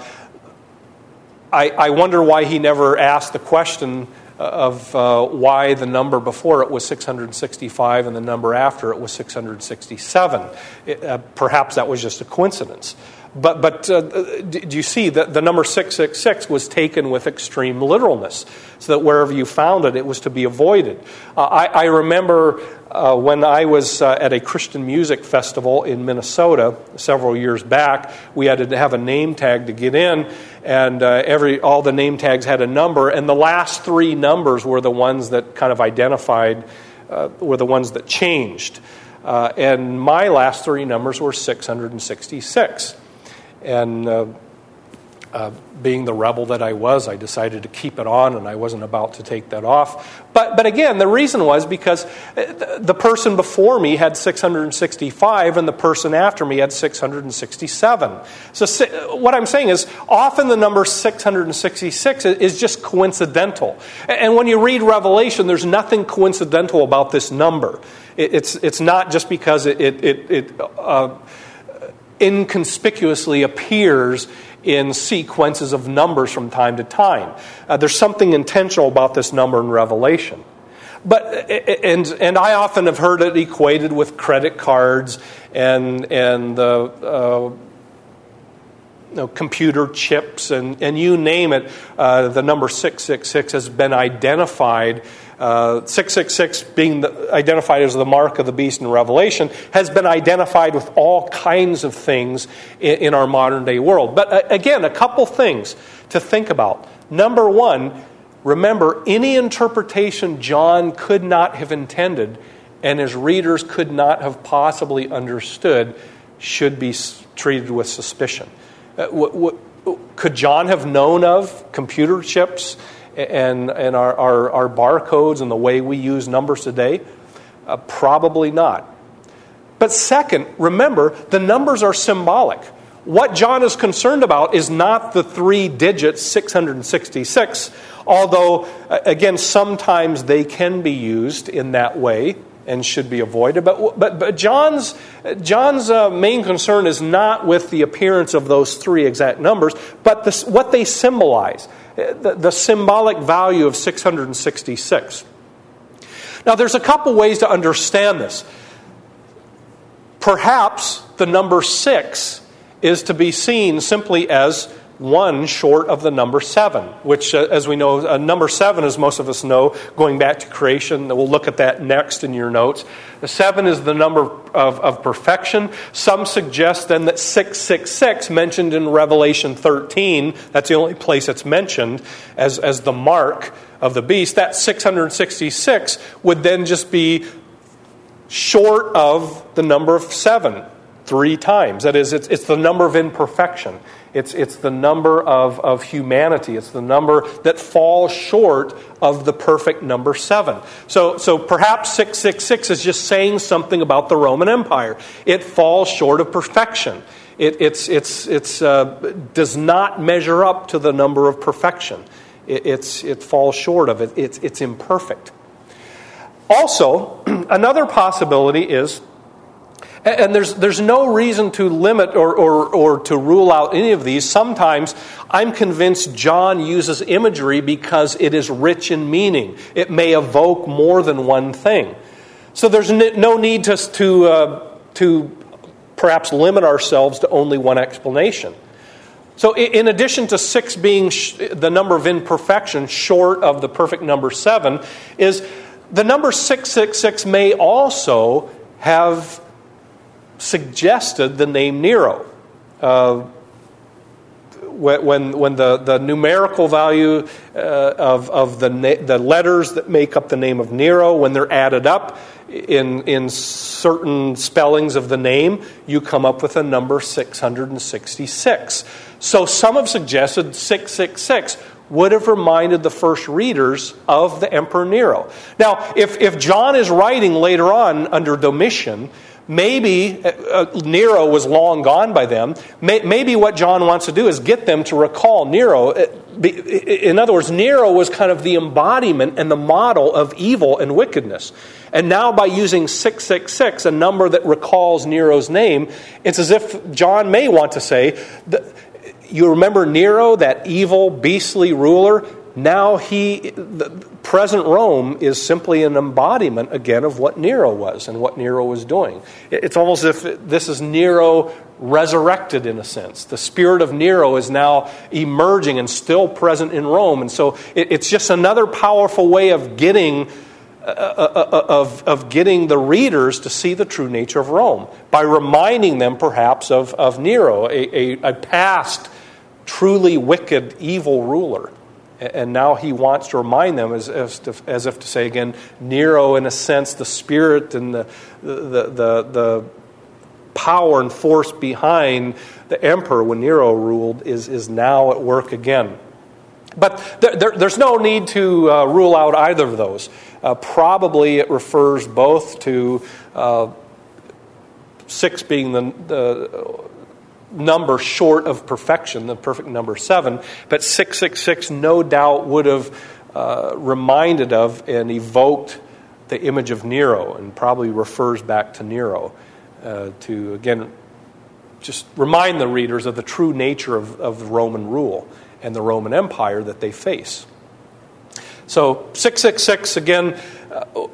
I, I wonder why he never asked the question of uh, why the number before it was six hundred sixty-five and the number after it was six hundred sixty-seven. It, uh, perhaps that was just a coincidence. But but uh, do you see that the number six six six was taken with extreme literalness, so that wherever you found it, it was to be avoided. Uh, I, I remember uh, when I was uh, at a Christian music festival in Minnesota several years back, we had to have a name tag to get in, and uh, every all the name tags had a number, and the last three numbers were the ones that kind of identified, uh, were the ones that changed. Uh, and my last three numbers were six hundred sixty-six. And uh, uh, being the rebel that I was, I decided to keep it on, and I wasn't about to take that off. But but again, the reason was because the person before me had six hundred sixty-five, and the person after me had six hundred sixty-seven. So what I'm saying is, often the number six hundred sixty-six is just coincidental. And when you read Revelation, there's nothing coincidental about this number. It's it's not just because it it it. it uh, inconspicuously appears in sequences of numbers from time to time. Uh, there's something intentional about this number in Revelation. But and and I often have heard it equated with credit cards and and the uh, you know, computer chips and and you name it. Uh, the number six six six has been identified. Uh, six six six being the, identified as the mark of the beast in Revelation, has been identified with all kinds of things in, in our modern day world. But uh, again, a couple things to think about. Number one, remember, any interpretation John could not have intended and his readers could not have possibly understood should be treated with suspicion. Uh, w- w- could John have known of computer chips and and our, our, our barcodes and the way we use numbers today? Uh, probably not. But second, remember, the numbers are symbolic. What John is concerned about is not the three digits six hundred sixty-six, although, again, sometimes they can be used in that way. and should be avoided. But but, but John's, John's uh, main concern is not with the appearance of those three exact numbers, but this, what they symbolize, the, the symbolic value of six hundred sixty-six. Now, there's a couple ways to understand this. Perhaps the number six is to be seen simply as one short of the number seven, which, uh, as we know, uh, number seven, as most of us know, going back to creation, we'll look at that next in your notes. The seven is the number of, of perfection. Some suggest then that six six six, mentioned in Revelation thirteen, that's the only place it's mentioned as, as the mark of the beast, that six hundred sixty-six would then just be short of the number of seven three times. That is, it's, it's the number of imperfection. It's, it's the number of, of humanity. It's the number that falls short of the perfect number seven. So, so perhaps six six six is just saying something about the Roman Empire. It falls short of perfection. It it's, it's, it's, uh, does not measure up to the number of perfection. It, it's, it falls short of it. It's, it's imperfect. Also, another possibility is, and there's there's no reason to limit or, or, or to rule out any of these. Sometimes I'm convinced John uses imagery because it is rich in meaning. It may evoke more than one thing. So there's no need to, to, uh, to perhaps limit ourselves to only one explanation. So in addition to six being sh- the number of imperfection short of the perfect number seven, is the number six six six may also have suggested the name Nero. Uh, when when the, the numerical value uh, of, of the, na- the letters that make up the name of Nero, when they're added up in, in certain spellings of the name, you come up with a number six hundred sixty-six. So some have suggested six six six would have reminded the first readers of the Emperor Nero. Now, if, if John is writing later on under Domitian, maybe uh, Nero was long gone by them. May, maybe what John wants to do is get them to recall Nero. In other words, Nero was kind of the embodiment and the model of evil and wickedness. And now by using six six six, a number that recalls Nero's name, it's as if John may want to say, you remember Nero, that evil, beastly ruler? Now he, the present Rome is simply an embodiment again of what Nero was and what Nero was doing. It's almost as if this is Nero resurrected in a sense. The spirit of Nero is now emerging and still present in Rome. And so it's just another powerful way of getting uh, uh, of, of getting the readers to see the true nature of Rome by reminding them perhaps of, of Nero, a, a, a past truly wicked, evil ruler. And now he wants to remind them, as, as, to, as if to say again, Nero, in a sense, the spirit and the the, the the power and force behind the emperor when Nero ruled is, is now at work again. But there, there, there's no need to uh, rule out either of those. Uh, probably it refers both to uh, six being the... the number short of perfection, the perfect number seven, but six six six no doubt would have uh, reminded of and evoked the image of Nero and probably refers back to Nero uh, to, again, just remind the readers of the true nature of, of Roman rule and the Roman Empire that they face. So six six six, again, uh,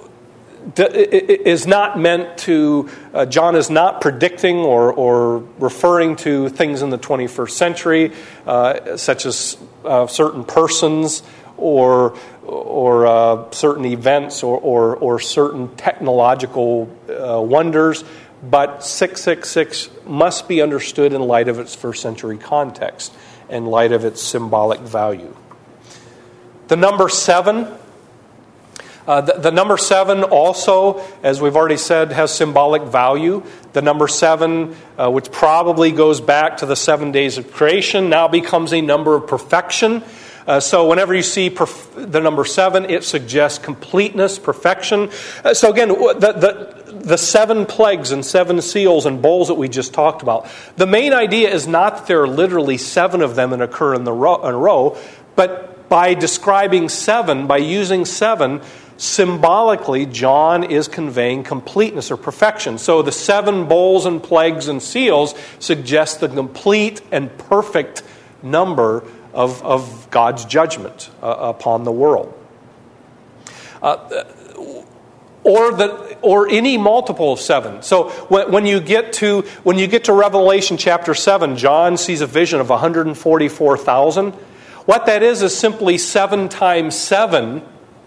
is not meant to, uh, John is not predicting or, or referring to things in the twenty-first century, uh, such as uh, certain persons or or uh, certain events or, or, or certain technological uh, wonders, but six six six must be understood in light of its first century context, in light of its symbolic value. The number seven, Uh, the, the number seven also, as we've already said, has symbolic value. The number seven, uh, which probably goes back to the seven days of creation, now becomes a number of perfection. Uh, so whenever you see perf- the number seven, it suggests completeness, perfection. Uh, so again, the, the, the seven plagues and seven seals and bowls that we just talked about, the main idea is not that there are literally seven of them that occur in, the row, in a row, but by describing seven, by using seven, symbolically, John is conveying completeness or perfection. So the seven bowls and plagues and seals suggest the complete and perfect number of, of God's judgment uh, upon the world. Uh, or the or any multiple of seven. So when, when you get to when you get to Revelation chapter seven, John sees a vision of one hundred forty-four thousand. What that is is simply seven times seven.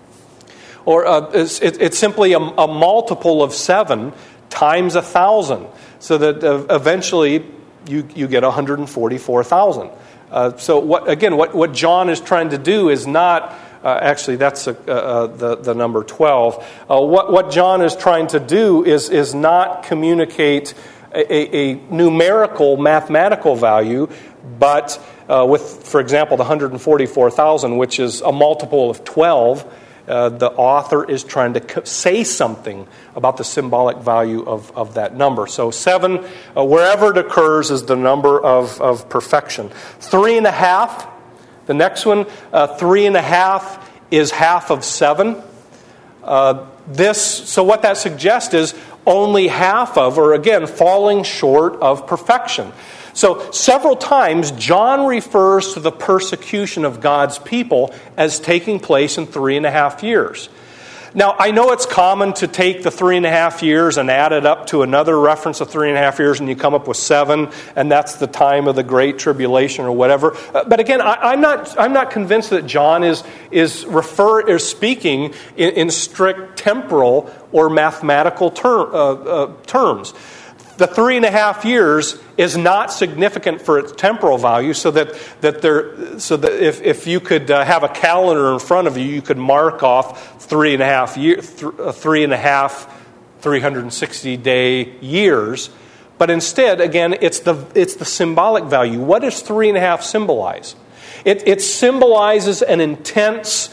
Or uh, it's, it's simply a, a multiple of seven times a thousand, so that uh, eventually you you get one hundred forty-four thousand. Uh, so what again? What, what John is trying to do is not uh, actually that's a, uh, the the number twelve. Uh, what what John is trying to do is is not communicate a, a numerical mathematical value, but uh, with, for example, the one hundred forty-four thousand, which is a multiple of twelve. Uh, the author is trying to co- say something about the symbolic value of, of that number. So seven, uh, wherever it occurs, is the number of, of perfection. Three and a half, the next one, uh, three and a half is half of seven. Uh, this, so what that suggests is only half of, or again, falling short of perfection. So several times, John refers to the persecution of God's people as taking place in three and a half years. Now, I know it's common to take the three and a half years and add it up to another reference of three and a half years, and you come up with seven, and that's the time of the Great Tribulation or whatever. But again, I, I'm not I'm not convinced that John is is refer is speaking in, in strict temporal or mathematical term, uh, uh, terms. The three and a half years is not significant for its temporal value, so that that there, so that if, if you could uh, have a calendar in front of you, you could mark off three and a half year, th- three and a half, three hundred sixty day years. But instead, again, it's the it's the symbolic value. What does three and a half symbolize? It it symbolizes an intense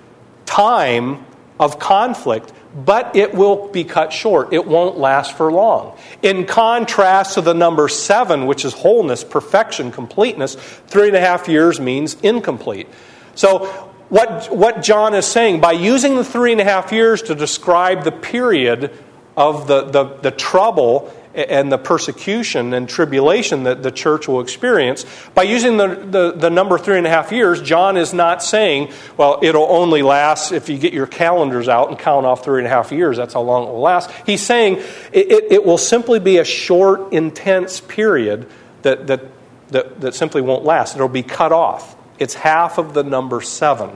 time of conflict, but it will be cut short. It won't last for long. In contrast to the number seven, which is wholeness, perfection, completeness, three and a half years means incomplete. So what, what John is saying, by using the three and a half years to describe the period of the, the, the trouble and the persecution and tribulation that the church will experience, by using the, the, the number three and a half years, John is not saying, well, it'll only last if you get your calendars out and count off three and a half years. That's how long it will last. He's saying it, it, it will simply be a short, intense period that, that, that, that simply won't last. It'll be cut off. It's half of the number seven.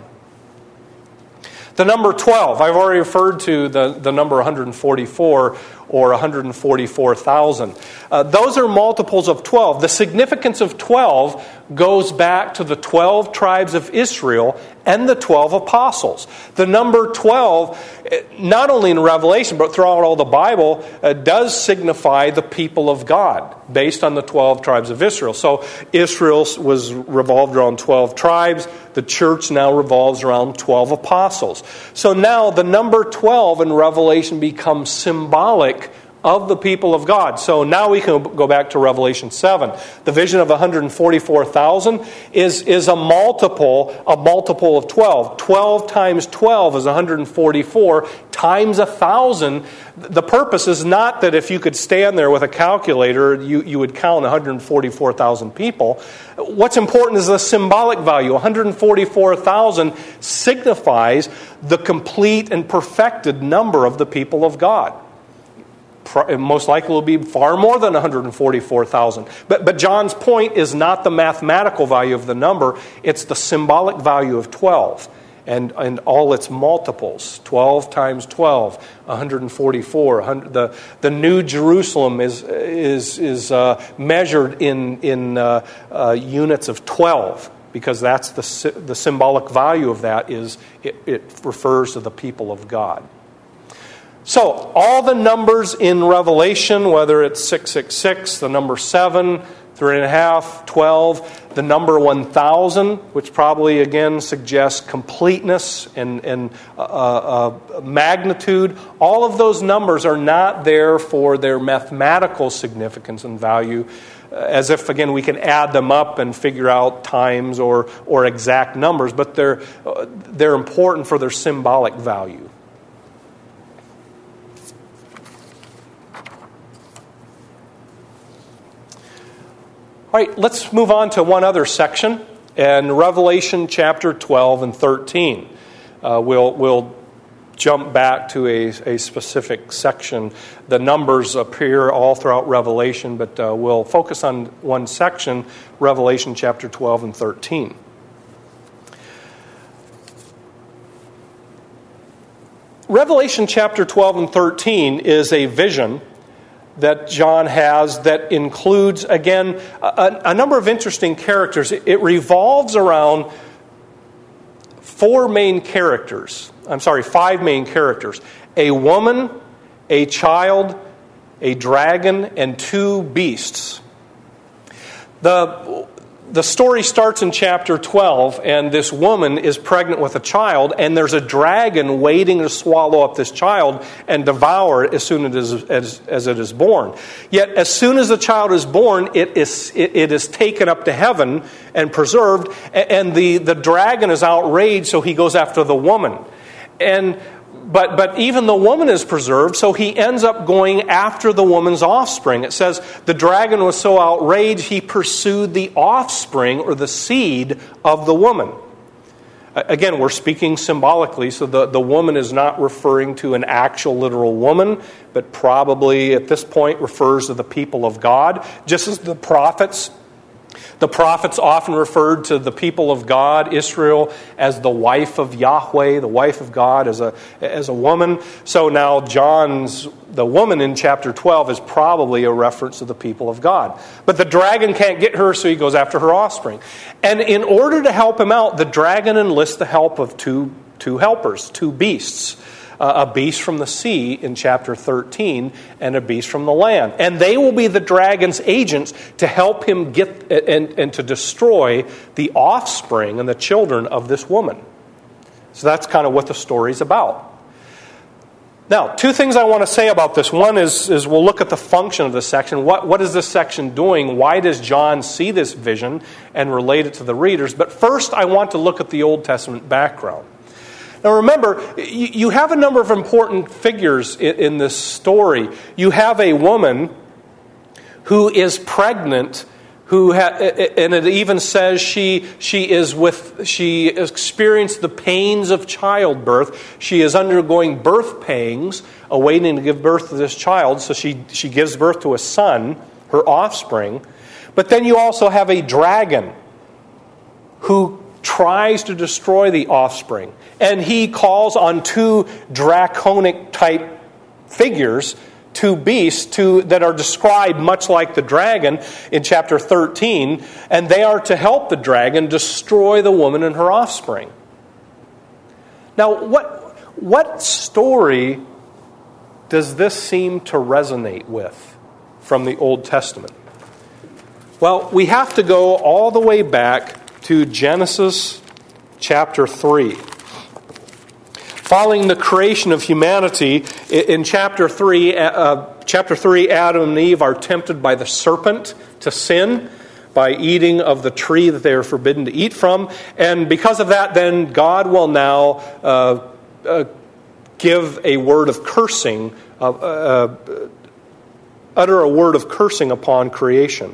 The number twelve, I've already referred to the, the number one hundred forty-four or one hundred forty-four thousand. Uh, those are multiples of twelve. The significance of twelve goes back to the twelve tribes of Israel and the twelve apostles. The number twelve, not only in Revelation, but throughout all the Bible, uh, does signify the people of God, based on the twelve tribes of Israel. So Israel was revolved around twelve tribes. The church now revolves around twelve apostles. So now the number twelve in Revelation becomes symbolic of the people of God. So now we can go back to Revelation seven. The vision of one hundred forty-four thousand is, is a multiple, a multiple of twelve. twelve times twelve is one hundred forty-four times one thousand. The purpose is not that if you could stand there with a calculator, you, you would count one hundred forty-four thousand people. What's important is the symbolic value. one hundred forty-four thousand signifies the complete and perfected number of the people of God. Most likely will be far more than one hundred forty-four thousand. But, but John's point is not the mathematical value of the number, it's the symbolic value of twelve and, and all its multiples. twelve times twelve, one hundred forty-four. one hundred, the, the New Jerusalem is, is, is uh, measured in, in uh, uh, units of twelve, because that's the, the symbolic value of that is it, it refers to the people of God. So, all the numbers in Revelation, whether it's six six six, the number seven, three and a half, twelve, the number one thousand, which probably again suggests completeness and, and uh, uh, magnitude, all of those numbers are not there for their mathematical significance and value. as if, again, we can add them up and figure out times or, or exact numbers, but they're, uh, they're important for their symbolic value. All right, let's move on to one other section, and Revelation chapter twelve and thirteen. Uh, we'll, we'll jump back to a, a specific section. The numbers appear all throughout Revelation, but uh, we'll focus on one section, Revelation chapter twelve and thirteen. Revelation chapter twelve and thirteen is a vision that John has that includes, again, a, a number of interesting characters. It, it revolves around four main characters. I'm sorry, five main characters. A woman, a child, a dragon, and two beasts. The, the story starts in chapter twelve, and this woman is pregnant with a child, and there's a dragon waiting to swallow up this child and devour it as soon as it is, as, as it is born. Yet, as soon as the child is born, it is, it, it is taken up to heaven and preserved, and the, the dragon is outraged, so he goes after the woman. And But but even the woman is preserved, so he ends up going after the woman's offspring. It says the dragon was so outraged, he pursued the offspring or the seed of the woman. Again, we're speaking symbolically, so the, the woman is not referring to an actual literal woman, but probably at this point refers to the people of God, just as the prophets The prophets often referred to the people of God, Israel, as the wife of Yahweh, the wife of God as a as a woman. So now John's, the woman in chapter twelve is probably a reference to the people of God. But the dragon can't get her, so he goes after her offspring. And in order to help him out, the dragon enlists the help of two, two helpers, two beasts. Uh, a beast from the sea in chapter thirteen and a beast from the land. And they will be the dragon's agents to help him get and, and to destroy the offspring and the children of this woman. So that's kind of what the story's about. Now, two things I want to say about this. One is, is we'll look at the function of this section. What, what is this section doing? Why does John see this vision and relate it to the readers? But first, I want to look at the Old Testament background. Now remember, you have a number of important figures in this story. You have a woman who is pregnant, who ha- and it even says she she is with she experienced the pains of childbirth. She is undergoing birth pangs, awaiting to give birth to this child. So she she gives birth to a son, her offspring. But then you also have a dragon who tries to destroy the offspring. And he calls on two draconic type figures, two beasts to, that are described much like the dragon in chapter thirteen, and they are to help the dragon destroy the woman and her offspring. Now, what, what story does this seem to resonate with from the Old Testament? Well, we have to go all the way back to Genesis chapter three. Following the creation of humanity, in chapter three, uh, chapter three, Adam and Eve are tempted by the serpent to sin by eating of the tree that they are forbidden to eat from. And because of that, then God will now uh, uh, give a word of cursing, uh, uh, utter a word of cursing upon creation.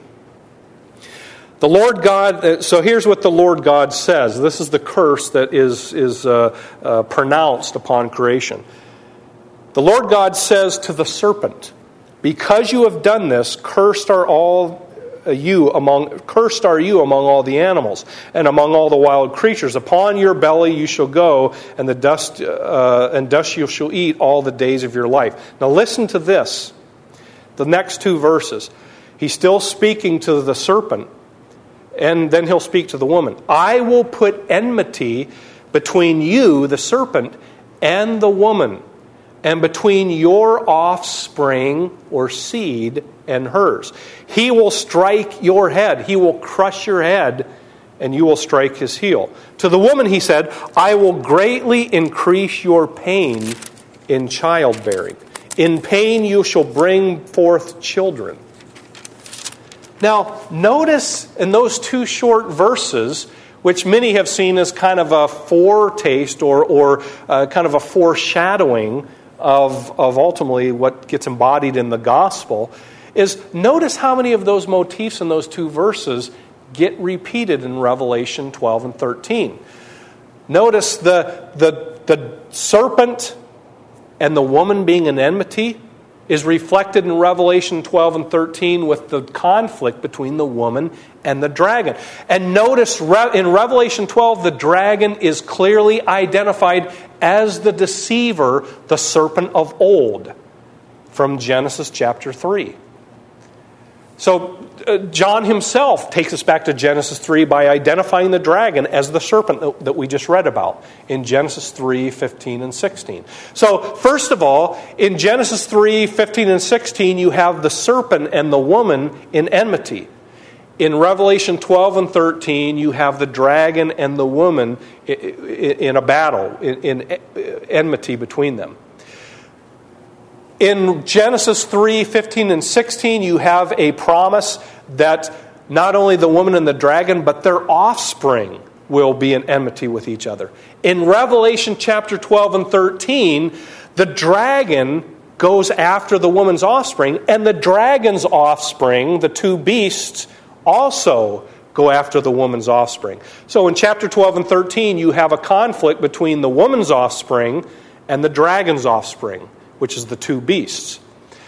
The Lord God, so here's what the Lord God says. This is the curse that is, is uh, uh, pronounced upon creation. The Lord God says to the serpent, "Because you have done this, cursed are all you among cursed are you among all the animals and among all the wild creatures. Upon your belly you shall go, and the dust uh, and dust you shall eat all the days of your life." Now listen to this. The next two verses. He's still speaking to the serpent. And then he'll speak to the woman. "I will put enmity between you, the serpent, and the woman, and between your offspring or seed and hers. He will strike your head. He will crush your head, and you will strike his heel. To the woman he said, I will greatly increase your pain in childbearing. In pain you shall bring forth children." Now, notice in those two short verses, which many have seen as kind of a foretaste or, or uh, kind of a foreshadowing of, of ultimately what gets embodied in the gospel, is notice how many of those motifs in those two verses get repeated in Revelation twelve and thirteen. Notice the, the, the serpent and the woman being in enmity is reflected in Revelation twelve and thirteen with the conflict between the woman and the dragon. And notice in Revelation twelve, the dragon is clearly identified as the deceiver, the serpent of old, from Genesis chapter three. So uh, John himself takes us back to Genesis three by identifying the dragon as the serpent that, that we just read about in Genesis three, fifteen, and sixteen. So first of all, in Genesis three, fifteen, and sixteen, you have the serpent and the woman in enmity. In Revelation twelve and thirteen, you have the dragon and the woman in a battle, in enmity between them. In Genesis three, fifteen, and sixteen, you have a promise that not only the woman and the dragon, but their offspring will be in enmity with each other. In Revelation chapter twelve and thirteen, the dragon goes after the woman's offspring, and the dragon's offspring, the two beasts, also go after the woman's offspring. So in chapter twelve and thirteen, you have a conflict between the woman's offspring and the dragon's offspring, which is the two beasts.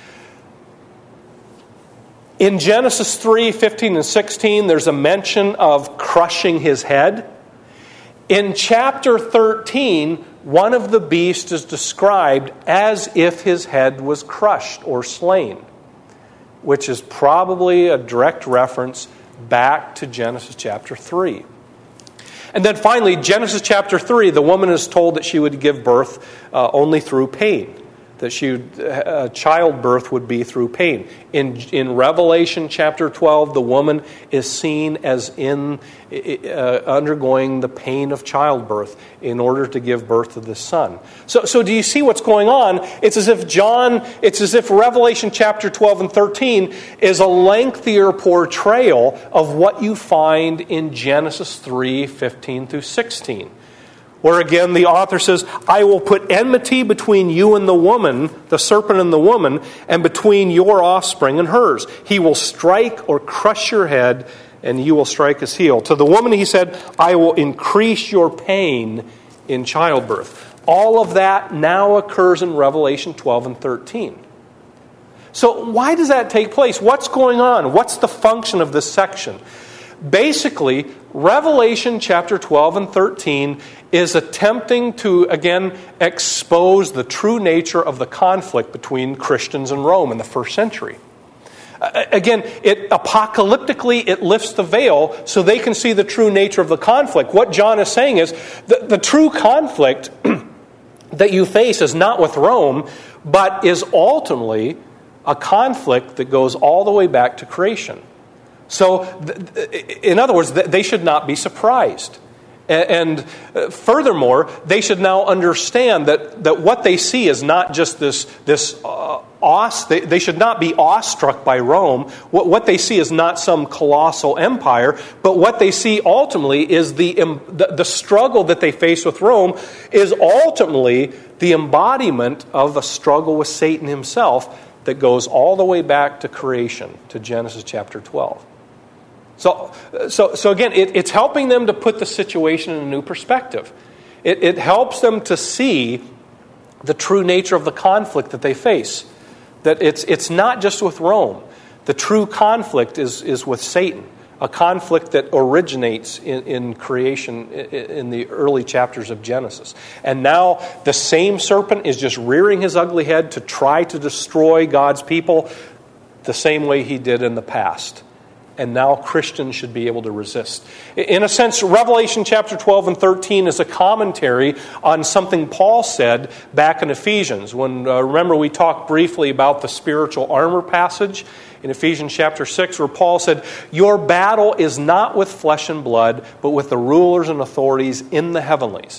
In Genesis three, fifteen, and sixteen, there's a mention of crushing his head. In chapter thirteen, one of the beasts is described as if his head was crushed or slain, which is probably a direct reference back to Genesis chapter three. And then finally, Genesis chapter three, the woman is told that she would give birth uh, only through pain. That she, uh, childbirth would be through pain. In in Revelation chapter twelve, the woman is seen as in uh, undergoing the pain of childbirth in order to give birth to the son. So, so do you see what's going on? It's as if John, it's as if Revelation chapter twelve and thirteen is a lengthier portrayal of what you find in Genesis three, fifteen through sixteen. Where again the author says, I will put enmity between you and the woman, the serpent and the woman, and between your offspring and hers. He will strike or crush your head, and you will strike his heel. To the woman he said, I will increase your pain in childbirth. All of that now occurs in Revelation twelve and thirteen. So why does that take place? What's going on? What's the function of this section? Basically, Revelation chapter twelve and thirteen is attempting to, again, expose the true nature of the conflict between Christians and Rome in the first century. Uh, again, it apocalyptically, it lifts the veil so they can see the true nature of the conflict. What John is saying is the, the true conflict that you face is not with Rome, but is ultimately a conflict that goes all the way back to creation. So, in other words, they should not be surprised. And furthermore, they should now understand that, that what they see is not just this, this uh, awe, they, they should not be awestruck by Rome. What, what they see is not some colossal empire, but what they see ultimately is the, the, the struggle that they face with Rome is ultimately the embodiment of a struggle with Satan himself that goes all the way back to creation, to Genesis chapter twelve. So, so, so again, it, it's helping them to put the situation in a new perspective. It, it helps them to see the true nature of the conflict that they face. That it's it's not just with Rome. The true conflict is, is with Satan. A conflict that originates in, in creation in the early chapters of Genesis. And now the same serpent is just rearing his ugly head to try to destroy God's people the same way he did in the past. And now Christians should be able to resist. In a sense, Revelation chapter twelve and thirteen is a commentary on something Paul said back in Ephesians. When uh, remember we talked briefly about the spiritual armor passage in Ephesians chapter six, where Paul said, your battle is not with flesh and blood, but with the rulers and authorities in the heavenlies.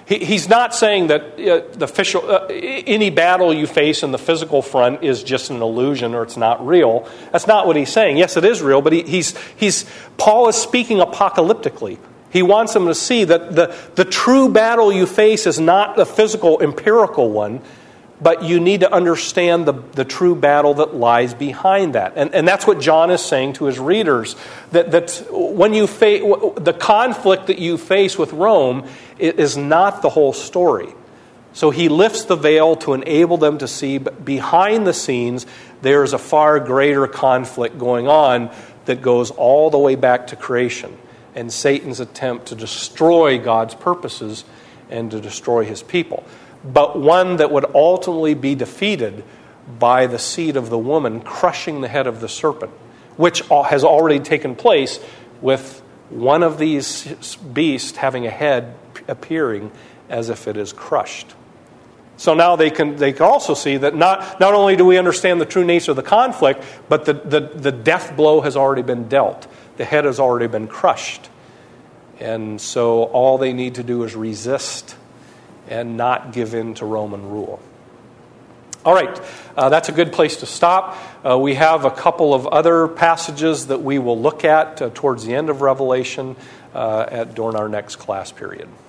He, he's not saying that uh, the official, uh, any battle you face in the physical front is just an illusion or it's not real. That's not what he's saying. Yes, it is real, but he, he's he's Paul is speaking apocalyptically. He wants them to see that the, the true battle you face is not the physical, empirical one, but you need to understand the, the true battle that lies behind that. And, and that's what John is saying to his readers, that, that when you fa- the conflict that you face with Rome is not the whole story. So he lifts the veil to enable them to see behind the scenes there is a far greater conflict going on that goes all the way back to creation and Satan's attempt to destroy God's purposes and to destroy his people. But one that would ultimately be defeated by the seed of the woman crushing the head of the serpent, which has already taken place with one of these beasts having a head appearing as if it is crushed. So now they can they can also see that not, not only do we understand the true nature of the conflict, but the, the, the death blow has already been dealt. The head has already been crushed. And so all they need to do is resist and not give in to Roman rule. All right, uh, that's a good place to stop. Uh, we have a couple of other passages that we will look at uh, towards the end of Revelation uh, at during our next class period.